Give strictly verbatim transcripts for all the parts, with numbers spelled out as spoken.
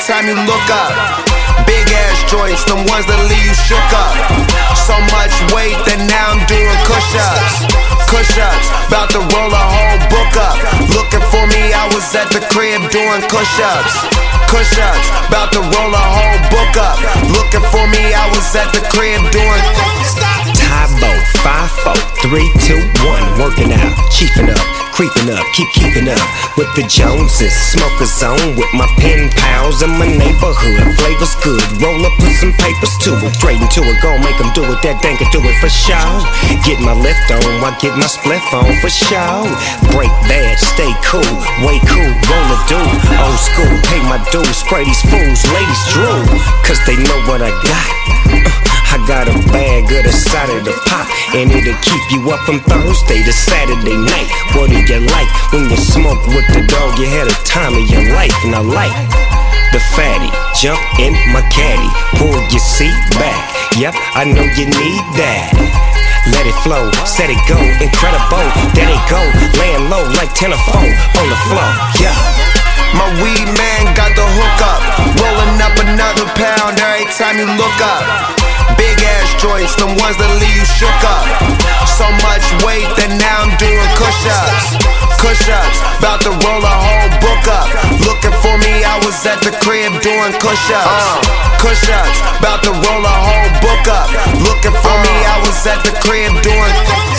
time you look up. Big ass joints, them ones that leave you shook up. So much weight that now I'm doing push-ups. Push-ups, bout to roll a whole book up. Looking for me, I was at the crib doing push-ups. Push-ups, bout to roll a whole book up. Looking for me, I was at the crib doing Tybo, five, four, three, two, one, working out, chiefing up, creeping up, keep keeping up with the Joneses. Smoker zone with my pen pals in my neighborhood. Flavor's good, roll up, put some papers to it. Straight into it, gon' make them do it. That dang can do it for sure. Get my lift on, I get my spliff on for sure. Break bad, stay cool, way cool, roll a dude. Old school, pay my dues, spray these fools, ladies drool, cause they know what I got. uh, I got a bag of the side of the pot, and it'll keep you up from Thursday to Saturday night. What do you like when you smoke with the dog? You had a time of your life, and I like the fatty. Jump in my caddy, pull your seat back. Yep, I know you need that. Let it flow, set it go, incredible. There they go, laying low like ten or four on the floor. Yeah. My weed man got the hook up, rolling up another pound every time you look up. Big ass joints, them ones that leave you shook up. So much weight that now I'm doing push-ups. Push-ups, bout to roll a whole book up. Looking for me, I was at the crib doing push-ups. uh, Push-ups, bout to roll a whole book up. Looking for me, I was at the crib doing.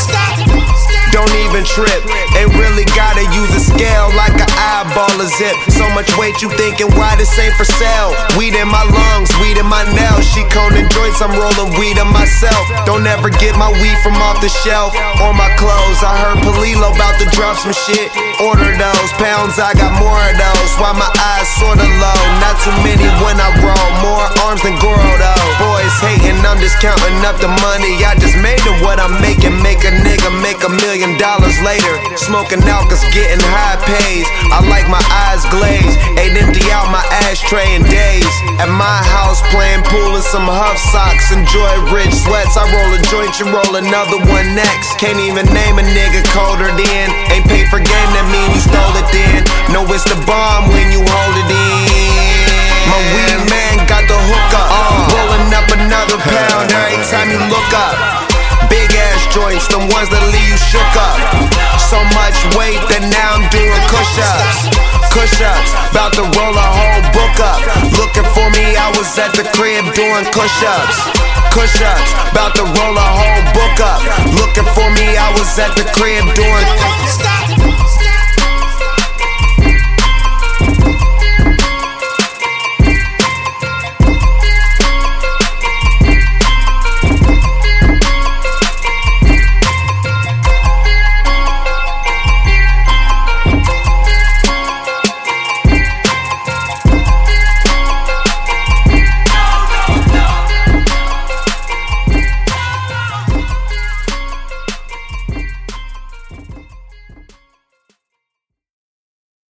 Don't even trip, ain't really gotta use a scale like an eyeball or zip. So much weight you thinking why this ain't for sale. Weed in my lungs, weed in my nails. She coning joints, I'm rolling weed on myself. Don't ever get my weed from off the shelf or my clothes. I heard Palilo about to drop some shit. Order those pounds, I got more of those. Why my eyes sorta low, not too many when I roll. More arms than Goro though. Boys hating, I'm just counting up the money. I just made it what I'm making. Make a nigga make a million dollars later. Smoking out cause getting high pays. I like my eyes glazed. Ain't empty out my ashtray in days. At my house playing pool in some Huff socks. Enjoy rich sweats. I roll a joint, you roll another one next. Can't even name a nigga colder than. Ain't paid for game, that mean you stole it then. No, it's the bomb when you hold it in. My weed man got the hook up, uh, rolling up another pound every time you look up. Big ass joints, them ones that leave you shook up. So much weight that now I'm doing push-ups. Push-ups, bout to roll a whole book up. Looking for me, I was at the crib doing push-ups. Push-ups, bout to roll a whole book up. Looking for me, I was at the crib doing.